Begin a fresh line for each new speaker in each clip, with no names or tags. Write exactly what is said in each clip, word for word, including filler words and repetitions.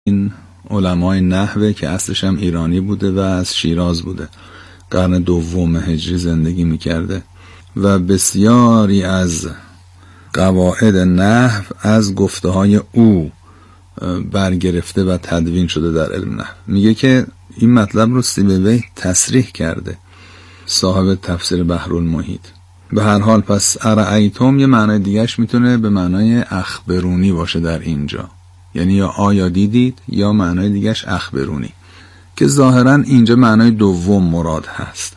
این علمای نحوه که اصلش هم ایرانی بوده و از شیراز بوده، قرن دوم هجری زندگی میکرده و بسیاری از قواعد نحو از گفته های او برگرفته و تدوین شده در علم نحو. میگه که این مطلب رو سیبویه تصریح کرده، صاحب تفسیر بحرالمحیط. به هر حال پس ارأیتم یه معنای دیگهش میتونه به معنای اخبرونی باشه در اینجا، یعنی یا آیا دیدید، یا معنای دیگهش اخبرونی، که ظاهرا اینجا معنای دوم مراد هست.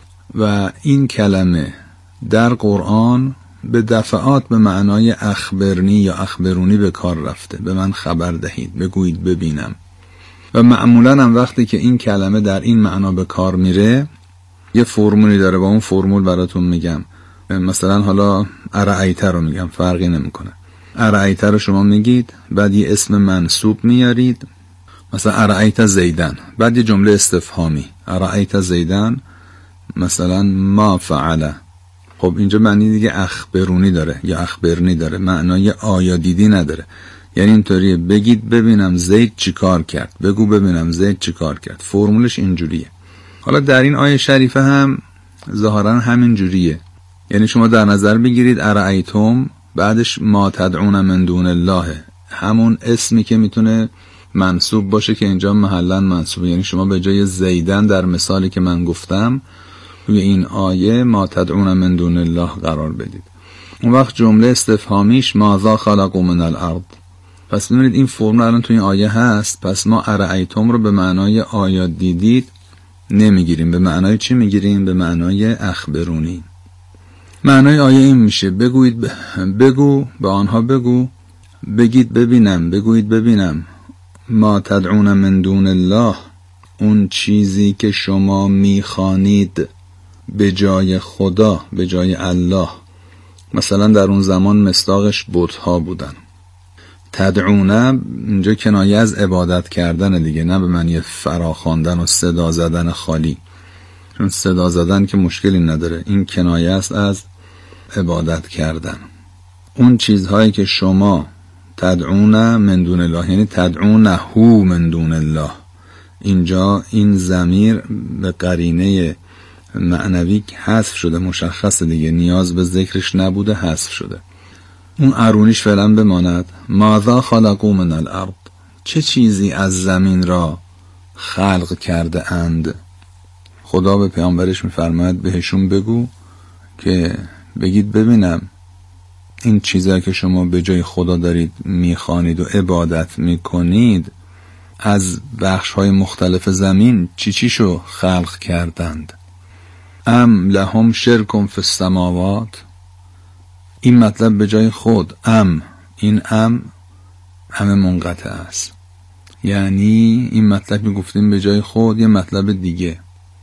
و این کلمه در قرآن به دفعات به معنای اخبرنی یا اخبرونی به کار رفته، به من خبر دهید، بگویید ببینم. و معمولا هم وقتی که این کلمه در این معنا به کار میره یه فرمولی داره، با اون فرمول براتون میگم. مثلا حالا ارأیت رو میگم، فرقی نمیکنه. ارأیت رو شما میگید، بعد یه اسم منصوب میارید، مثلا ارأیت زیدن، بعد یه جمله استفهامی، ارأیت زیدن مثلا ما فعل. خب اینجا معنی دیگه اخبرونی داره یا اخبرنی داره، معنای آیا دیدی نداره. یعنی اینطوریه، بگید ببینم زید چی کار کرد، بگو ببینم زید چی کار کرد. فرمولش اینجوریه. حالا در این آیه شریفه هم ظاهرا همین جوریه. یعنی شما در نظر بگیرید ارأیتم بعدش ما تدعون من دون الله، همون اسمی که میتونه منصوب باشه که اینجا محلا منصوبه. یعنی شما به جای زیدن در مثالی که من گفتم روی این آیه ما تدعون من دون الله قرار بدید. اون وقت جمله استفهامیش ماذا خلقوا من الارض. پس ببینید این فرمول الان توی این آیه هست. پس ما ارأیتم رو به معنای آیا دیدید نمیگیریم، به معنای چی میگیریم؟ به معنای اخبرونی. معنای آیه این میشه بگویید ب... بگو به آنها بگو، بگید ببینم، بگویید ببینم ما تدعون من دون الله، اون چیزی که شما میخوانید به جای خدا، به جای الله. مثلا در اون زمان مصداقش بت‌ها بودن. تدعونه اینجا کنایه از عبادت کردن دیگه، نه به معنی فراخواندن و صدا زدن خالی، چون صدا زدن که مشکلی نداره. این کنایه است از عبادت کردن. اون چیزهایی که شما تدعونه من دون الله، یعنی تدعونه هو من دون الله. اینجا این ضمیر به قرینه معنوی حذف شده، مشخص دیگه، نیاز به ذکرش نبوده، حذف شده. اون ارونیش فعلا بماند. ماذا خلقوا من الارض، چه چیزی از زمین را خلق کرده اند. خدا به پیامبرش میفرماید بهشون بگو که بگید ببینم این چیزایی که شما به جای خدا دارید میخوانید و عبادت میکنید از بخش‌های مختلف زمین چی چیشو خلق کردند. ام لهم شرک فی السماوات، این مطلب به جای خود ام، این ام همه منقطع است. یعنی این مطلب می گفتیم به جای خود یه مطلب دیگه.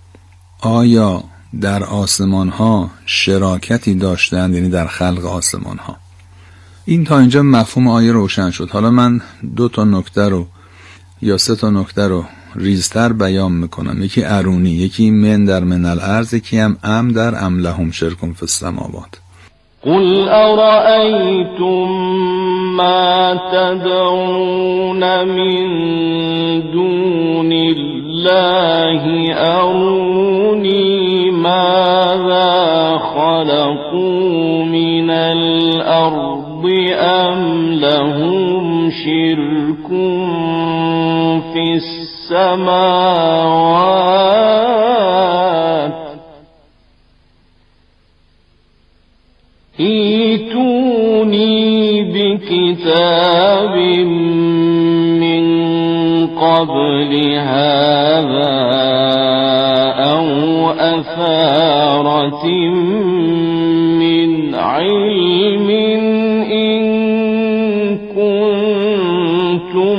آیا در آسمان ها شراکتی داشتند، یعنی در خلق آسمان ها. این تا اینجا مفهوم آیه روشن شد. حالا من دو تا نکته رو یا سه تا نکته رو ریزتر بیان میکنم. یکی ارونی، یکی من در من الارض، یکی هم ام در ام لهم شرک فی السماوات.
قل أرأيتم ما تدعون من دون الله أروني ماذا خلقوا من الأرض أم لهم شرك في السماوات ایتونی بکتاب من قبل هذا او اثارة من علم ان کنتم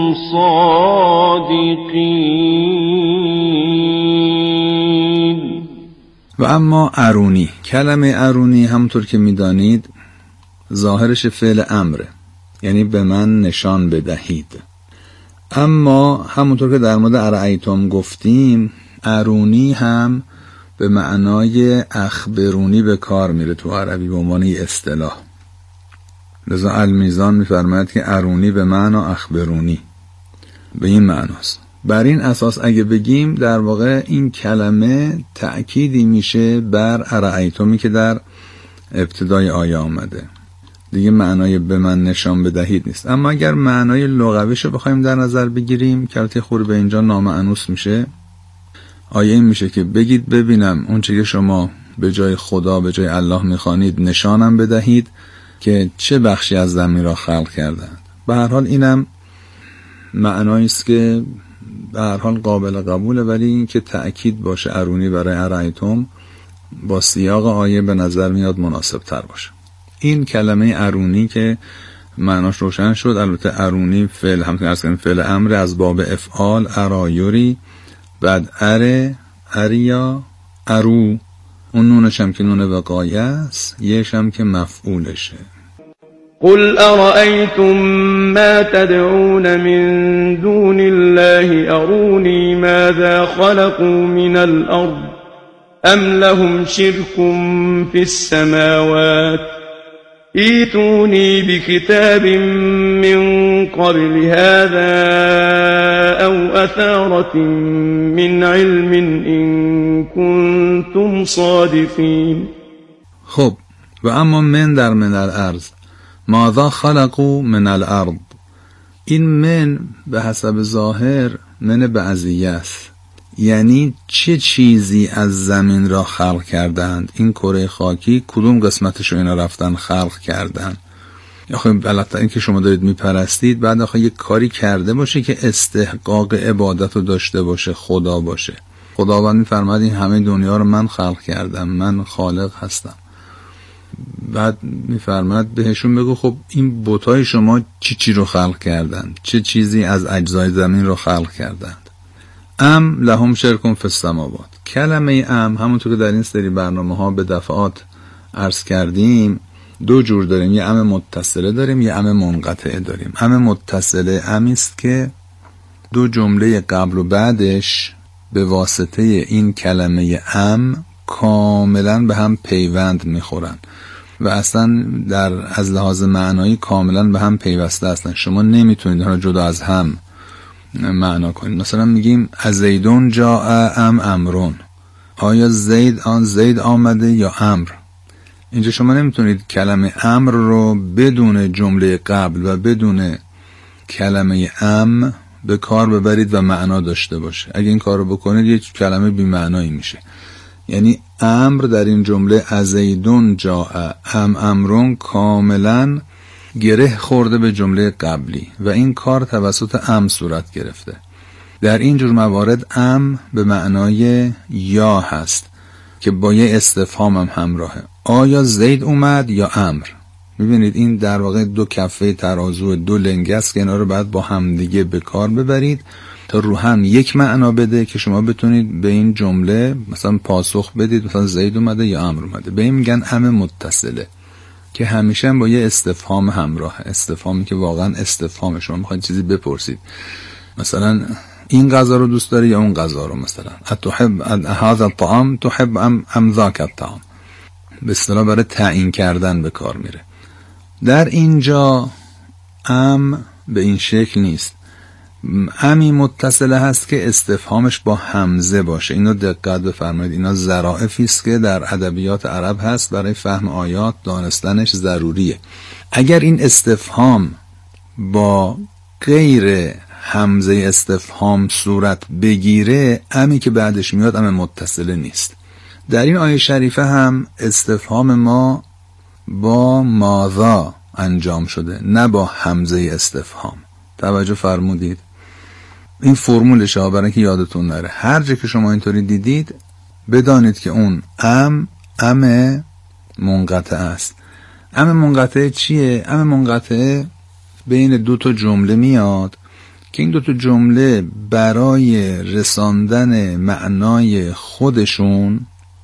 صادقین.
و اما ارونی، کلمه ارونی همونطور که میدانید ظاهرش فعل امره، یعنی به من نشان بدهید. اما همونطور که در مورد ارأیتم گفتیم، ارونی هم به معنای اخبرونی به کار میره تو عربی به عنوان اصطلاح. لذا المیزان میفرماید که ارونی به معنی اخبرونی. به این معناست. بر این اساس اگه بگیم در واقع این کلمه تأکیدی میشه بر ارأیتمی که در ابتدای آیه آمده، دیگه معنای به من نشان بدهید نیست. اما اگر معنای لغویشو بخوایم در نظر بگیریم که البته خود به اینجا نامأنوس میشه، آیه این میشه که بگید ببینم اون چه که شما به جای خدا به جای الله میخوانید نشانم بدهید که چه بخشی از زمین را خلق کردند. به هر حال اینم معنایی است که به هر حال قابل قبوله، ولی این که تأکید باشه ارونی برای ارایتم با سیاق آیه به نظر میاد مناسب تر باشه. این کلمه ارونی که معناش روشن شد، البته ارونی فعل همونطور ارز کردیم فعل امر از باب افعال، ارایوری، بعد اره، اریا، ارو، اون نونش هم که نون وقایه است، یهش هم که مفعولشه.
قل أرأيتم ما تدعون من دون الله أروني ماذا خلقوا من الأرض أم لهم شرك في السماوات ائتوني بكتاب من قبل هذا أو أثارة من علم إن كنتم صادقين.
خب و اما من در من الارض ماذا خلقوا من الارض، این من به حسب ظاهر من بعضیه است، یعنی چه چیزی از زمین را خلق کردند، این کره خاکی کدوم قسمتش رو اینا رفتن خلق کردند. آخه البته این که شما دارید میپرستید بعد آخه یک کاری کرده باشه که استحقاق عبادت رو داشته باشه، خدا باشه. خداوند میفرماد این همه دنیا رو من خلق کردم، من خالق هستم. بعد میفرماد بهشون بگو خب این بتای شما چی چی رو خلق کردند، چه چیزی از اجزای زمین رو خلق کردند. ام لهم شرکون فی السماوات، کلمه ام همونطور که در این سری برنامه ها به دفعات عرض کردیم دو جور داریم، یه ام متصله داریم، یه ام منقطعه داریم. ام متصله امی است که دو جمله قبل و بعدش به واسطه این کلمه ام کاملا به هم پیوند میخورن و اصلا در از لحاظ معنایی کاملا به هم پیوسته هستن. شما نمیتونید اونها جدا از هم معنا کنید. مثلا میگیم از زیدون جاء ام امرون، آیا زید آن زید آمده یا امر؟ اینجا شما نمیتونید کلمه امر رو بدون جمله قبل و بدون کلمه ام به کار ببرید و معنا داشته باشه. اگه این کار رو بکنید یک کلمه بی معنایی میشه. یعنی امر در این جمله از زیدون جاء ام امرون کاملا گره خورده به جمله قبلی و این کار توسط ام صورت گرفته. در این جور موارد ام به معنای یا هست که با یه استفهام هم همراهه، آیا زید اومد یا امر. میبینید این در واقع دو کفه ترازو، دو لنگه است که اینا رو باید با هم دیگه به کار ببرید تا رو هم یک معنا بده که شما بتونید به این جمله مثلا پاسخ بدید مثلا زید اومده یا امر اومده. به این میگن ام متصله که همیشه با یه استفهام همراه، استفهامی که واقعا استفهام، شما میخواید چیزی بپرسید مثلا این غذا رو دوست داری یا اون غذا رو، مثلا اتحب هذا الطعام تحب ام ام ذاک الطعام، به اصطلاح برای تعیین کردن به کار میره. در اینجا ام به این شکل نیست، امی متصله هست که استفهامش با همزه باشه. اینو دقت بفرمایید، اینا ظرافی است که در ادبیات عرب هست، برای فهم آیات دانستنش ضروریه. اگر این استفهام با غیر همزه استفهام صورت بگیره، امی که بعدش میاد ام متصله نیست. در این آیه شریفه هم استفهام ما با ماذا انجام شده، نه با همزه استفهام. توجه فرمودید؟ این فرمولشه ها، برای اینکه یادتون نره هر جا که شما اینطوری دیدید بدانید که اون ام ام منقطع است. ام منقطع چیه؟ ام منقطع بین دو تا جمله میاد که این دو تا جمله برای رساندن معنای خودشون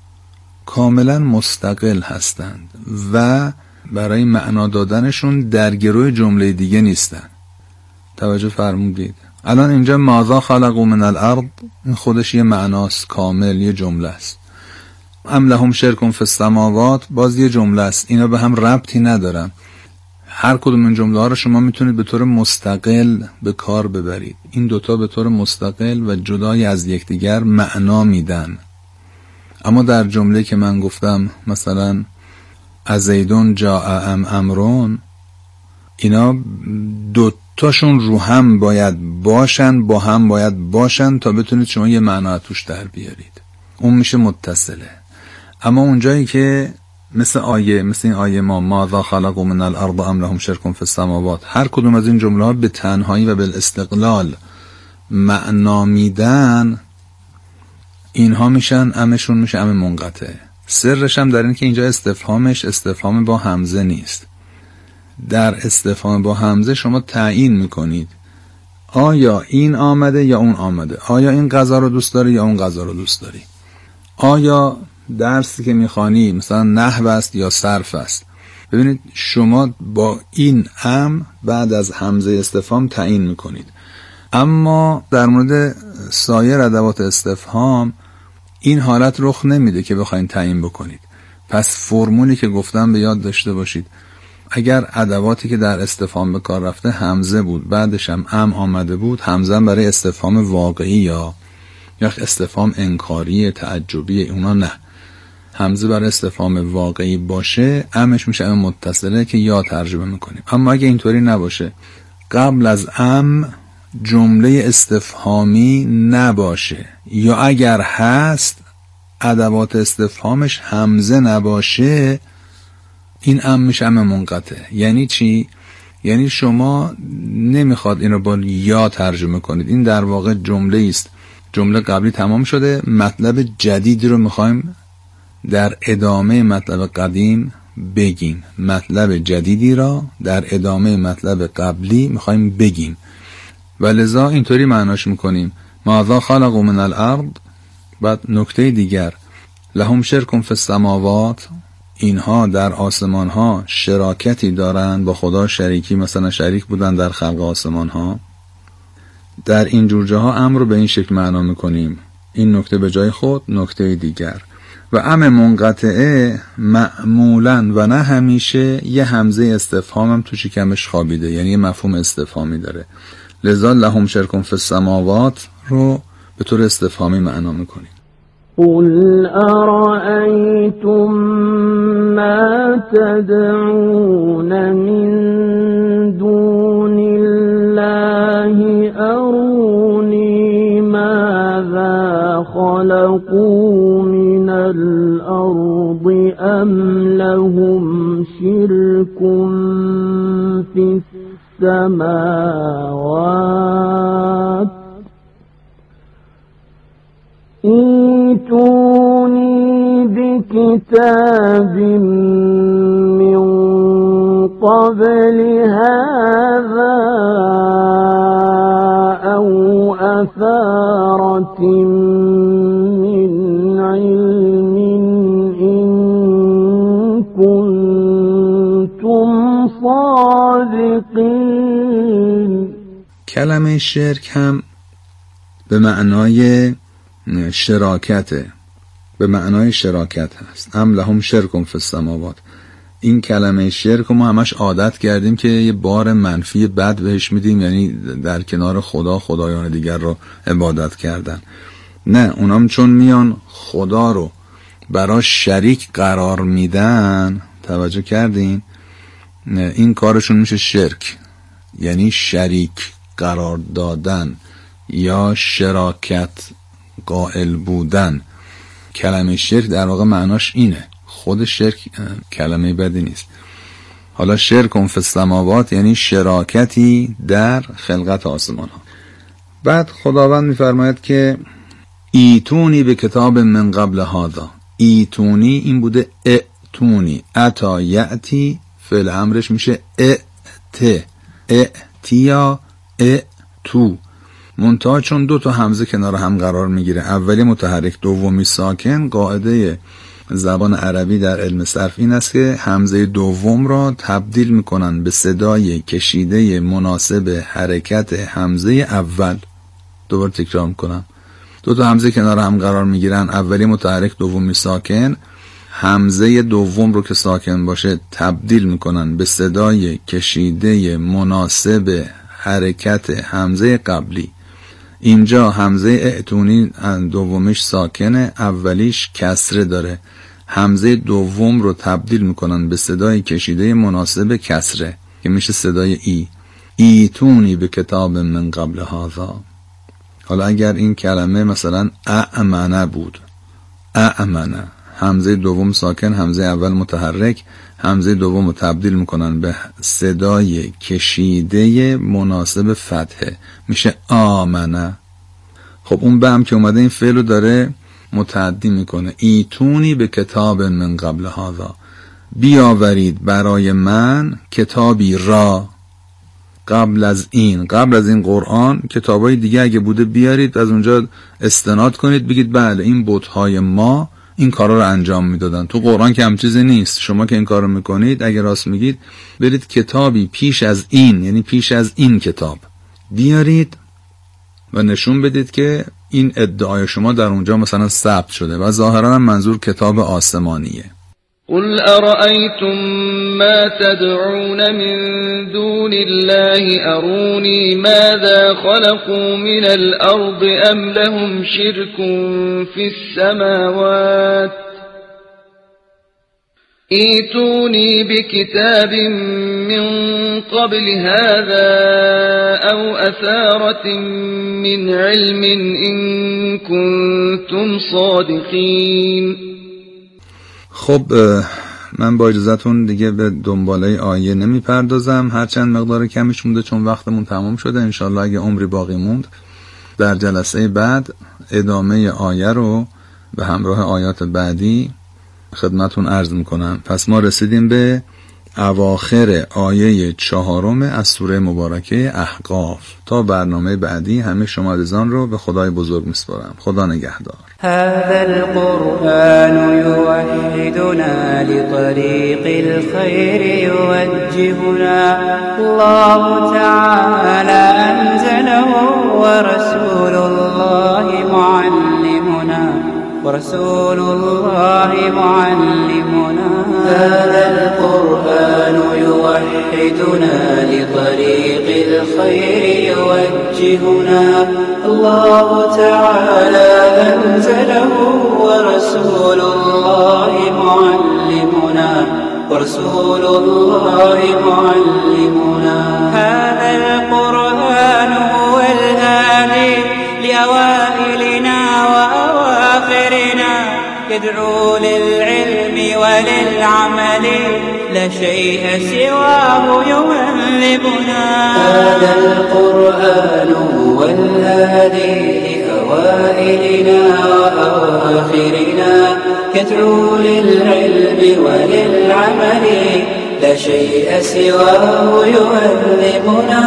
کاملا مستقل هستند و برای معنا دادنشون در گروه جمله دیگه نیستن. توجه فرمودید؟ الان اینجا ماذا خلقوا من الارض، این خودش یه معناست کامل، یه جمله است. ام لهم شرک فی السماوات باز یه جمله است، اینا به هم ربطی ندارن. هر کدوم این جمله ها رو شما میتونید به طور مستقل به کار ببرید. این دوتا به طور مستقل و جدای از یکدیگر معنا میدن. اما در جمله که من گفتم مثلا از زیدون جاء ام امرون، اینا دوتاشون رو هم باید باشن، با هم باید باشن تا بتونید شما یه معنا توش در بیارید. اون میشه متصله. اما اونجایی که مثل آیه مثل این آیه ما ماذا خلقوا من الارض ام لهم شرک فی السماوات، هر کدوم از این جمله ها به تنهایی و بالاستقلال معنا میدن، اینها میشن امشون میشه ام منقطع. سرش هم در این که اینجا استفهامش استفهام با همزه نیست. در استفهام با همزه شما تعیین میکنید آیا این آمده یا اون آمده، آیا این غذا رو دوست داری یا اون غذا رو دوست داری، آیا درسی که میخوانی مثلا نحو است یا صرف است. ببینید شما با این ام بعد از همزه استفهام تعیین میکنید. اما در مورد سایر ادوات استفهام این حالت رخ نمیده که بخواید تعیین بکنید. پس فرمولی که گفتم به یاد داشته باشید. اگر ادواتی که در استفهام به کار رفته همزه بود، بعدش هم ام آمده بود، همزه برای استفهام واقعی یا یا استفهام انکاری تعجبی، اونا نه. همزه برای استفهام واقعی باشه امش میشه ام متصله که یا ترجمه میکنیم. اما اگه اینطوری نباشه، قبل از ام جمله استفهامی نباشه یا اگر هست ادوات استفهامش همزه نباشه، این ام میشه ام منقطع. یعنی چی؟ یعنی شما نمیخواد اینو با یا ترجمه کنید. این در واقع جمله است، جمله قبلی تمام شده، مطلب جدیدی رو میخوایم در ادامه مطلب قدیم بگیم. مطلب جدیدی را در ادامه مطلب قبلی میخوایم بگیم و لذا اینطوری معناش میکنیم ماذا خلقوا من الارض. بعد نکته دیگر لهم شرک فی السماوات، اینها در آسمان ها شراکتی دارن با خدا، شریکی مثلا شریک بودن در خلق آسمان ها. در این جور جاها امر رو به این شکل معنا میکنیم. این نکته به جای خود. نکته دیگر و ام منقطعه معمولا و نه همیشه یه همزه استفهام هم تو شکمش خوابیده، یعنی یه مفهوم استفهامی داره. لذا لهم شرک فی السماوات رو به طور استفهامی معنا میکنیم.
قل أرأيتم ما تدعون من دون الله أروني ماذا خلقوا من الأرض أم لهم شرك في السماوات ائتوني بكتاب من قبل هذا أو أثارة من علم إن كنتم صادقين.
کلمه شرک هم به معنای شراکته، به معنای شراکت هست. ام لهم شرک فی السماوات. این کلمه شرک ما همش عادت کردیم که یه بار منفی بد بهش میدیم، یعنی در کنار خدا خدایان دیگر رو عبادت کردن. نه، اونام چون میان خدا رو برای شریک قرار میدن، توجه کردین؟ این کارشون میشه شرک، یعنی شریک قرار دادن یا شراکت قائل بودن. کلمه شرک در واقع معناش اینه. خود شرک کلمه بدی نیست. حالا شرک فی السماوات یعنی شراکتی در خلقت آسمان ها. بعد خداوند میفرماید که ایتونی به کتاب من قبل هذا. ایتونی این بوده ائتونی، اتا یأتی، فعل امرش میشه ائت، ائتیا، ائتو. منتها چون دو تا همزه کنار هم قرار میگیره، اولی متحرک دومی ساکن، قاعده زبان عربی در علم صرف این است که همزه دوم را تبدیل میکنن به صدای کشیده مناسب حرکت همزه اول. دوباره تکرار میکنم، دو تا همزه کنار هم قرار میگیرن، اولی متحرک دومی ساکن. همزه دوم رو که ساکن باشه تبدیل میکنن به صدای کشیده مناسب حرکت همزه قبلی. اینجا همزه اعتونی دومیش ساکنه، اولیش کسره داره. همزه دوم رو تبدیل میکنن به صدای کشیده مناسب کسره که میشه صدای ای. ایتونی به کتاب من قبل هذا. حالا اگر این کلمه مثلا اعمنه بود، اعمنه، همزه دوم ساکن، همزه اول متحرک، همزه دوم رو تبدیل میکنن به صدای کشیده مناسب فتحه، میشه آمنه. خب اون به هم که اومده این فعل رو داره متعدی میکنه. ایتونی به کتاب من قبل هذا، بیاورید برای من کتابی را قبل از این، قبل از این قرآن کتابای دیگه اگه بوده بیارید، از اونجا استناد کنید بگید بله این بت‌های ما این کارا رو انجام میدادن. تو قرآن که هم چیزی نیست، شما که این کارو میکنید اگه راست میگید برید کتابی پیش از این، یعنی پیش از این کتاب بیارید و نشون بدید که این ادعای شما در اونجا مثلا ثبت شده و ظاهرا منظور کتاب آسمانیه.
قل أرأيتم ما تدعون من دون الله أروني ماذا خلقوا من الأرض أم لهم شرك في السماوات ائتوني بكتاب من قبل هذا أو أثارة من علم إن كنتم صادقين.
خب من با اجازهتون دیگه به دنباله آیه نمی پردازم، هرچند مقدار کمیش مونده چون وقتمون تمام شده. انشالله اگه عمری باقی موند در جلسه بعد ادامه آیه رو به همراه آیات بعدی خدمتون عرض میکنم. پس ما رسیدیم به اواخر آیه چهارم از سوره مبارکه احقاف. تا برنامه بعدی همه شما عزیزان رو به خدای بزرگ میسپارم. خدا نگهدار.
هذا القرآن يوحدنا لطريق الخير يوجهنا الله تعالى أنزله ورسول الله معلمنا ورسول الله معلمنا. هذا القرآن يوحدنا لطريق الخير يوجهنا الله تعالى أنزله ورسول الله معلمنا ورسول الله معلمنا. هذا القرآن هو الهادي لأوائلنا وأواخرنا يدعو للعلم وللعمل لا شيء سواه يهذبنا. هذا القرآن هو الهادي لأوائلنا وأواخرنا يدعو للعلم وللعمل لا شيء سواه يهذبنا.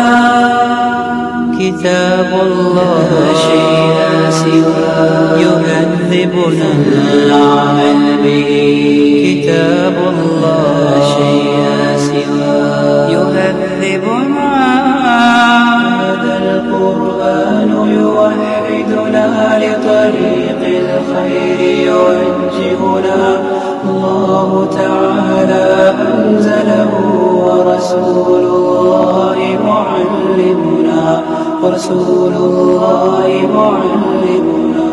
كتاب الله لا شيء سواه يهذبنا العمل به. كتاب الله لا شيء سواه يهذبنا. هذا القرآن يوحدنا لطريق الخير يوجهنا الله تعالى أنزله ورسول الله معلمنا ورسول الله معلمنا.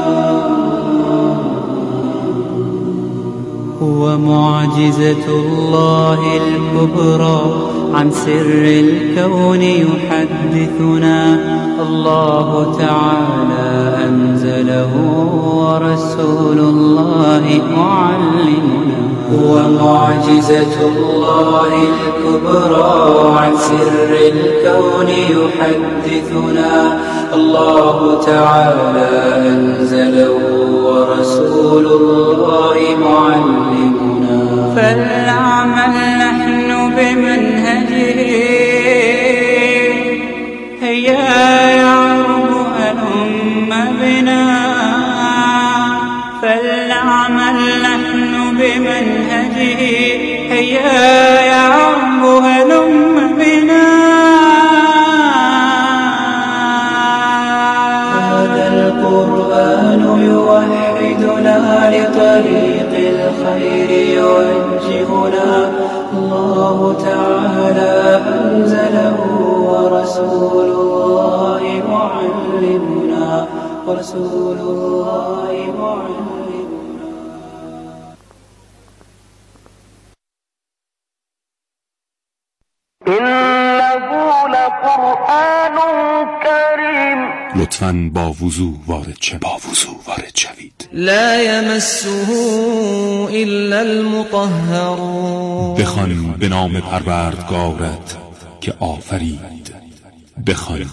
هو معجزة الله الكبرى عن سر الكون يحدثنا الله تعالى أنزله ورسول الله معلمنا. هو معجزة الله الكبرى عن سر الكون يحدثنا الله تعالى أنزله ورسول الله معلمنا. فلنعمل نحن بمنهجه هيا يا رب هلم بنا. فلنعمل نحن بمنهجه هيا يا رب هلم بنا. هذا القرآن يوحدنا لطريق الخير يوجهنا الله تعالى أنزله ورسول الله معلمنا ورسول الله معلمنا.
إنه لقرآن كريم.
لطفاً با وضوح وارد شوید. با وضوح وارد شوید.
لا يمسه إلا المطهرون.
بخوان به نام پروردگارت که آفرید. بخوان.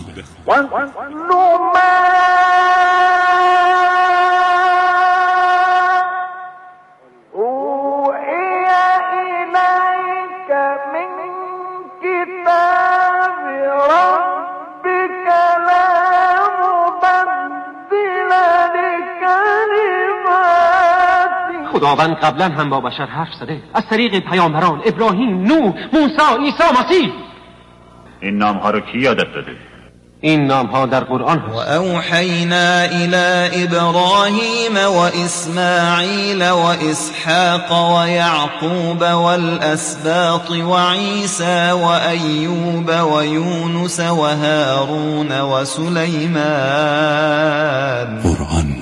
خداوند قبلا هم با بشر حرف زده از طریق پیامبران ابراهیم، نوح، موسی، عیسی مسیح.
این نام ها رو کی یادت داده؟
این نام ها در قرآن هست.
و اوحینا الی ابراهیم و اسماعیل و اسحاق و یعقوب والاسباط و عیسی و ایوب و یونس و هارون و سلیمان.
قرآن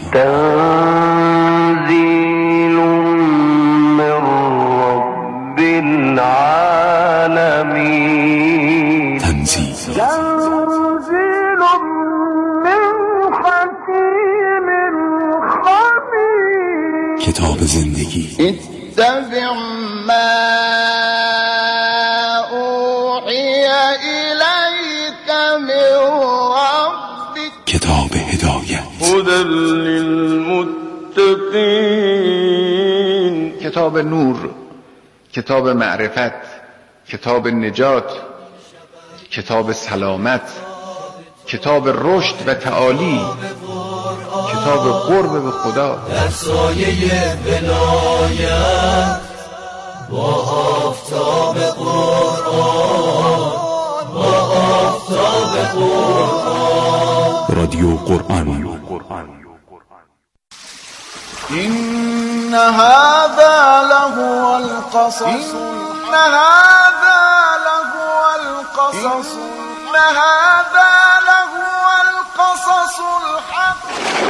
تنزیل من رب العالمین.
تنزیل
تنزیل من حکیم خبیر.
کتاب زندگی.
اتبع ما اوحی الیک من ربک.
کتاب هدایت.
هدی للمتقین.
کتاب نور، کتاب معرفت، کتاب نجات، کتاب سلامت، کتاب رشد و تعالی، کتاب قرب به خدا.
در سایه ولایت با آفتاب قرآن، با آفتاب قرآن.
رادیو قرآن.
إن هذا لهو القصص، إن هذا لهو القصص، إن هذا لهو القصص الحق.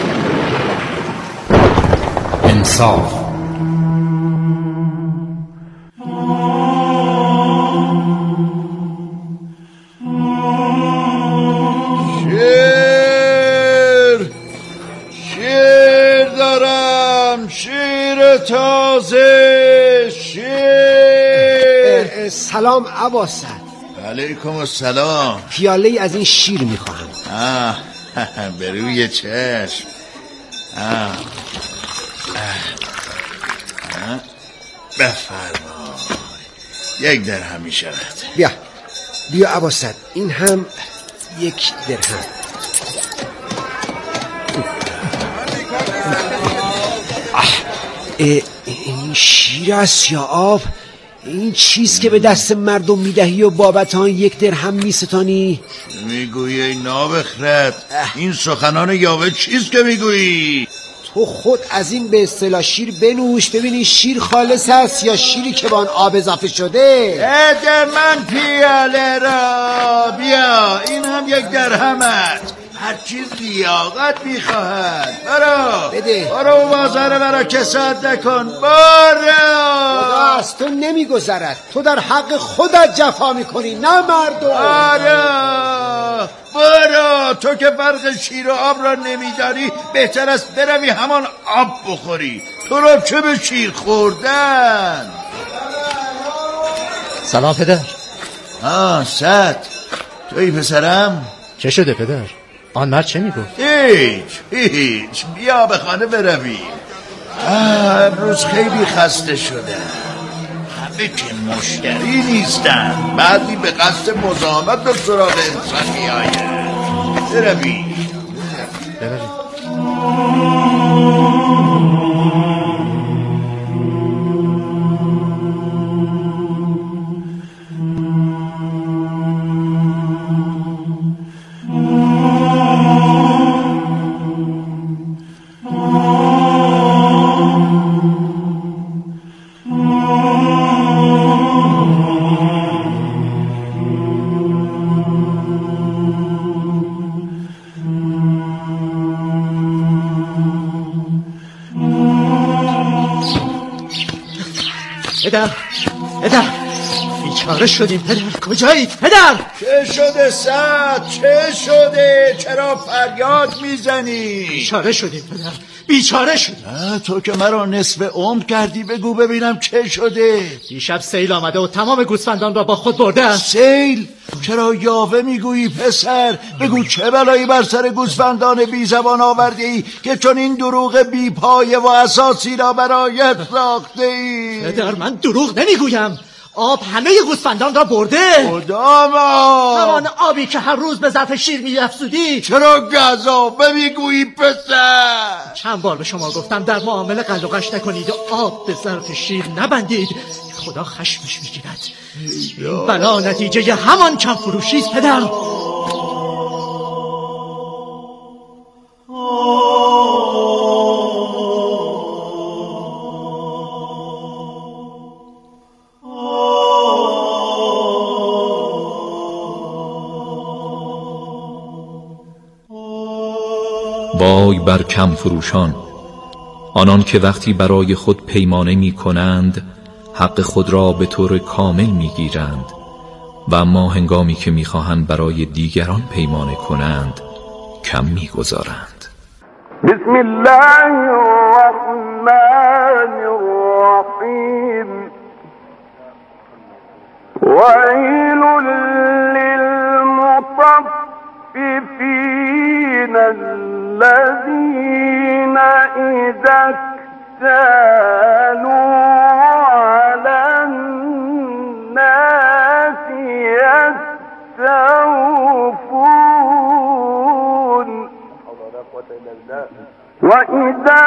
انصاف.
شیر شیر دارم، شیر تازه. شیر.
سلام عباست.
علیکم السلام.
پیاله از این شیر میخواهم.
آه به روی چشم. آه بفرما. یک درهم می شود.
بیا بیا عباست، این هم یک درهم. این شیر است یا آب؟ این چیز که به دست مردم میدهی و بابت آن یک درهم میستانی؟
میگویی ای نابخرد؟ این سخنان یاوه چیست که میگویی؟
تو خود از این به اصطلاح شیر بنوش ببینی شیر خالص است یا شیری که با آن آب اضافه شده.
بده من پیاله را. بیا این هم یک درهم است. هر چیز لیاقت میخواهد. برو
بده.
برو بازار برا کساد نکن. برو.
خدا از تو نمیگذرد. تو در حق خودت جفا میکنی نه مردم.
برو برو. تو که فرق شیر و آب را نمیداری بهتر است بروی همان آب بخوری. تو را چه به شیر خوردن.
سلام پدر.
آه سعد توی پسرم؟
چه شده پدر؟ آن مرد چه میگفت؟
هیچ هیچ. بیا به خانه برویم. امروز خیلی خسته شده. همه که مشتری نیستن. بعدی به قصد مزاحمت به سراغ انسان میآید. برویم
برویم. پدر پدر بیچاره شدیم پدر. کجایید پدر؟
چه شده سعد؟ چه شده؟ چرا فریاد میزنی؟
بیچاره شدیم پدر، بیچاره شدیم.
تو که مرا نصف عمر کردی، بگو ببینم چه شده؟
دیشب سیل آمده و تمام گوسفندان را با خود برده.
سیل؟ چرا یاوه میگویی پسر؟ بگو چه بلایی بر سر گوسفندان بی زبان آورده ای که چون این دروغ بی پایه و اساسی را برایت ساخته ای؟
پدر من دروغ نمیگویم. آب همه گوسفندان را برده.
کدام آب؟
همان آبی که هر روز به ظرف شیر می‌افزودی.
چرا گزافه میگویی پسر؟
چند بار به شما گفتم در معامله قلقش نکنید و آب به ظرف شیر نبندید، خدا خشمش میگیرد. این بلا نتیجه همان کم فروشی است پدر.
وای بر کم فروشان، آنان که وقتی برای خود پیمانه می کنند حق خود را به طور کامل می گیرند و اما هنگامی که می خواهند برای دیگران پیمانه کنند کم می گذارند.
بسم الله الرحمن الرحیم. ویل للمطففین الذين إذا اكتالوا على الناس يستوفون وإذا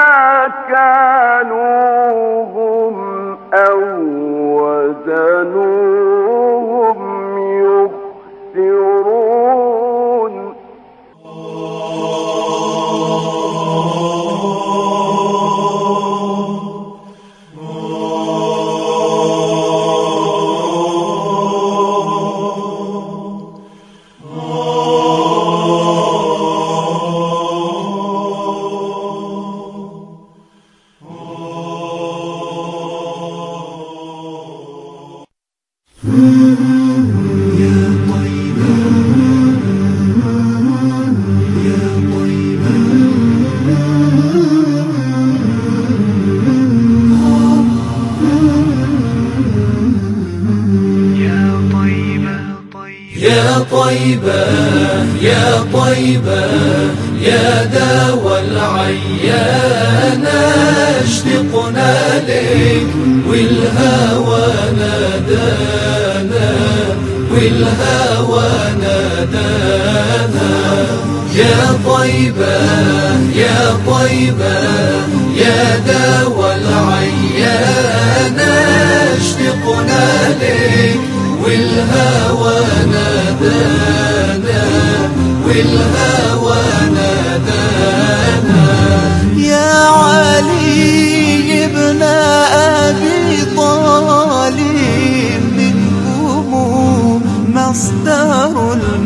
كالوهم أو وزنوهم يخسرون.
يا طيبة يا طيبة يا داوى العيان اشتقنا لك والهوى نادانا والهوى نادانا. يا طيبة يا طيبة يا داوى العيان اشتقنا لك والهوى نادانا والهوى نادانا.
يا علي ابن أبي طالب منكم مصدر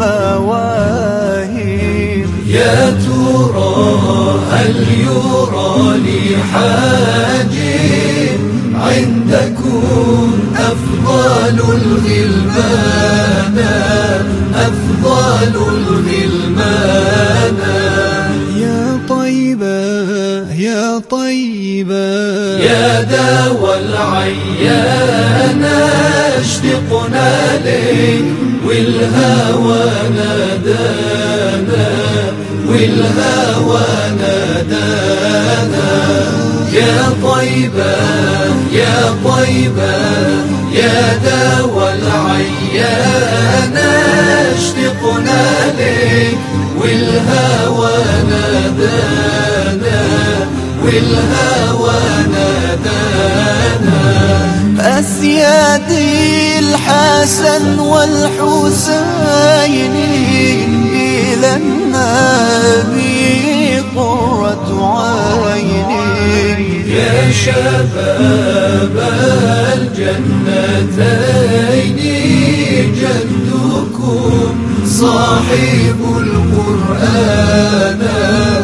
المواهب.
يا ترى هل يرى لي حاجب عندكم أفضل الغلمان أفضل الغلمان.
يا طيبة يا طيبة
يا داوى العيان اشتقنا لك والهوى نادانا والهوى نادانا. يا طيبة يا طيبة يا داوى العيان اشتقنا لك والهوى نادانا والهوى نادانا.
أسيادي الحسن والحسين إلى النبي قرة عيني.
يا شباب الجنتين جدكم صاحب القرآن